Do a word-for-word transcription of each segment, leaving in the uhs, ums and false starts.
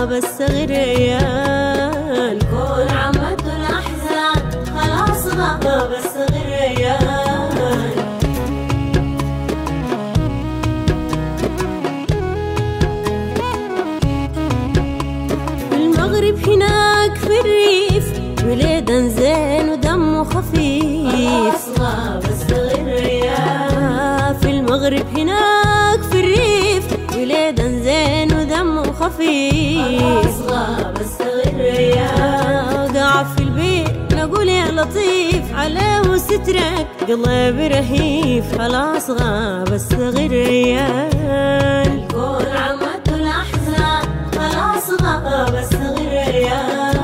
غاب الصغير ريان. الكون عمته الأحزان خلاص غاب الصغير ريان. في المغرب هناك في الريف وليدا زين ودمه خفيف. خلاص غاب الصغير ريان. في المغرب هناك في الريف وليدا زين ودمه خفيف. خلاص غاب الصغير ريان. قاعد في البيت نقول يا لطيف عليه سترك قلبي رهيف. خلاص غاب الصغير ريان. الكون عمته الأحزان خلاص غاب الصغير ريان.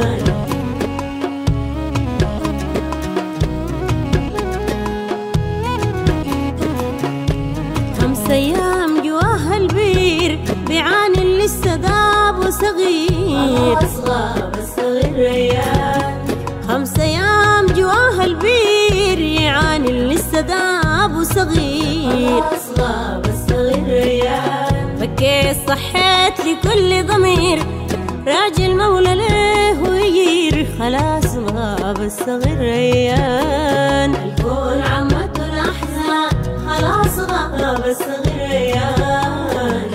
خمس أيام جواها البير بيعاني لسه داب وصغير. خلاص غاب الصغير ريان. خمس أيام جواها البير يعاني لسه داب وصغير. خلاص غاب الصغير ريان. فكيت صحيت لكل ضمير راجل مولى ليه ويجير. خلاص غاب الصغير ريان. الكون عمته الأحزان خلاص غاب الصغير ريان.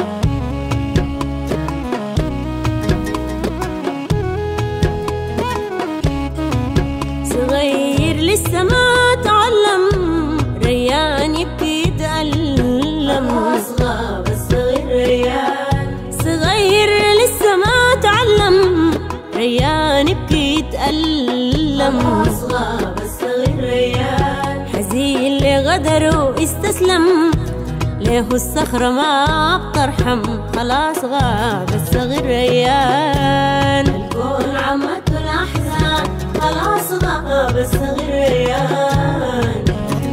صغير لسه ما تعلم ريان يبكي يتألم. خلاص غاب الصغير ريان. صغير لسه ما تعلم ريان يبكي يتألم. خلاص غاب الصغير ريان. حزين لغدره استسلم ليه الصخرة ما بترحم. خلاص غاب الصغير ريان. الكون عمته الأحزان خلاص غاب الصغير ريان.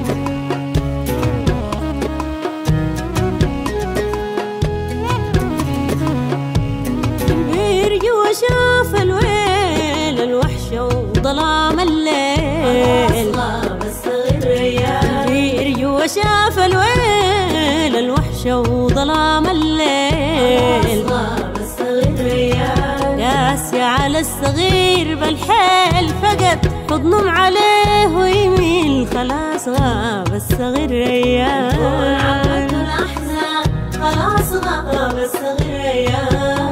بيرجي وشاف الويل الوحشة وظلام الليل. خلاص غاب الصغير ريان. بيرجي وشاف الويل الوحشة وظلام الليل. خلاص غاب الصغير ريان. قاسي على الصغير بالحيل فقد حضنهم عليه ويميل. خلاص غاب الصغير ريان. الكون عمته الأحزان خلاص غاب الصغير ريان.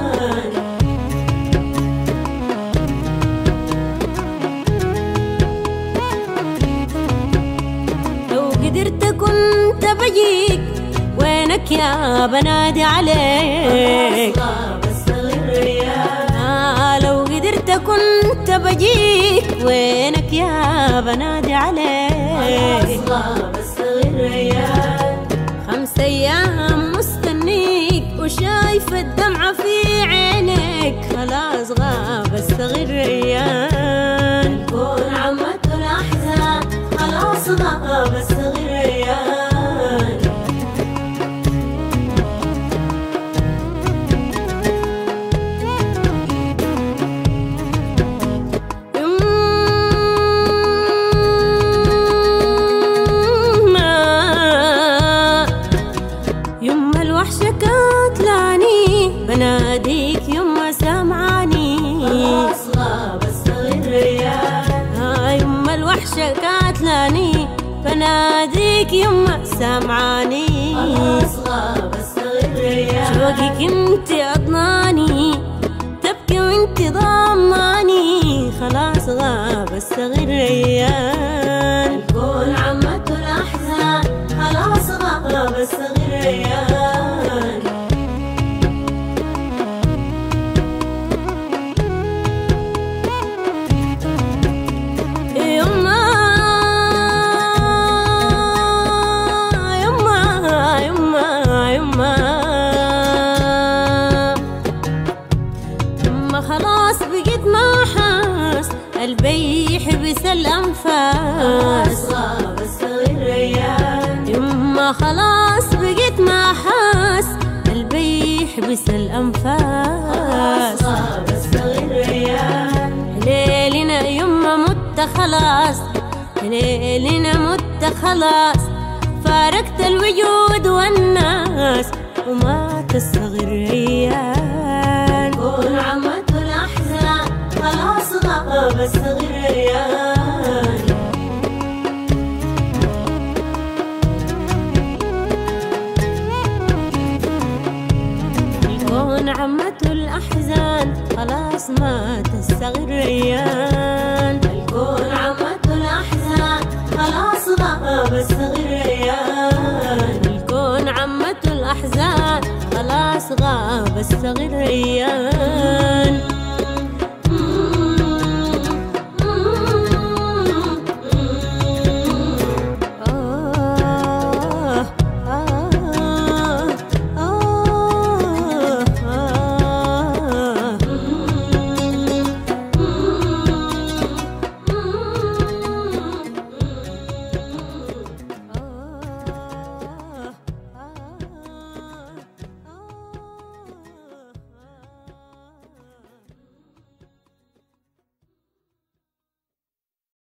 لو قدرت كنت بجيك وينك يا بنادي عليك. خلاص غاب الصغير ريان. آه لو قدرت كنت بجيك وينك يا بنادي عليك. خلاص غاب الصغير ريان. خمس أيام مستنيك وشايف الدمعة في عينيك. خلاص غاب الصغير ريان. الكون عمته الأحزان خلاص غاب الصغير ريان. يما الوحشة كاتلاني بناديك يما سامعاني. خلاص غاب الصغير ريان. آه يما الوحشة كاتلاني بناديك يما سامعاني. خلاص غاب الصغير ريان. شوقك انت اضناني تبكي وانت ضماني. خلاص غاب الصغير ريان. الكون عمته الأحزان خلاص غاب الصغير ريان. يما يما يما يما يما خلاص بقيت ما حاس قلبي يحبس الأنفاس. خلاص غاب الصغير ريان. يما خلاص بقيت ما حاس قلبي يحبس الأنفاس. خلاص غاب الصغير ريان. ليلنا يما مت خلاص ليلنا مت خلاص. فارقت الوجود والناس ومات الصغير ريان. الكون عمته الأحزان خلاص غاب الصغير ريان. الكون عمته الأحزان خلاص مات الصغير ريان. الكون عمته الأحزان خلاص غاب الصغير ريان. الكون عمته الأحزان خلاص غاب الصغير ريان.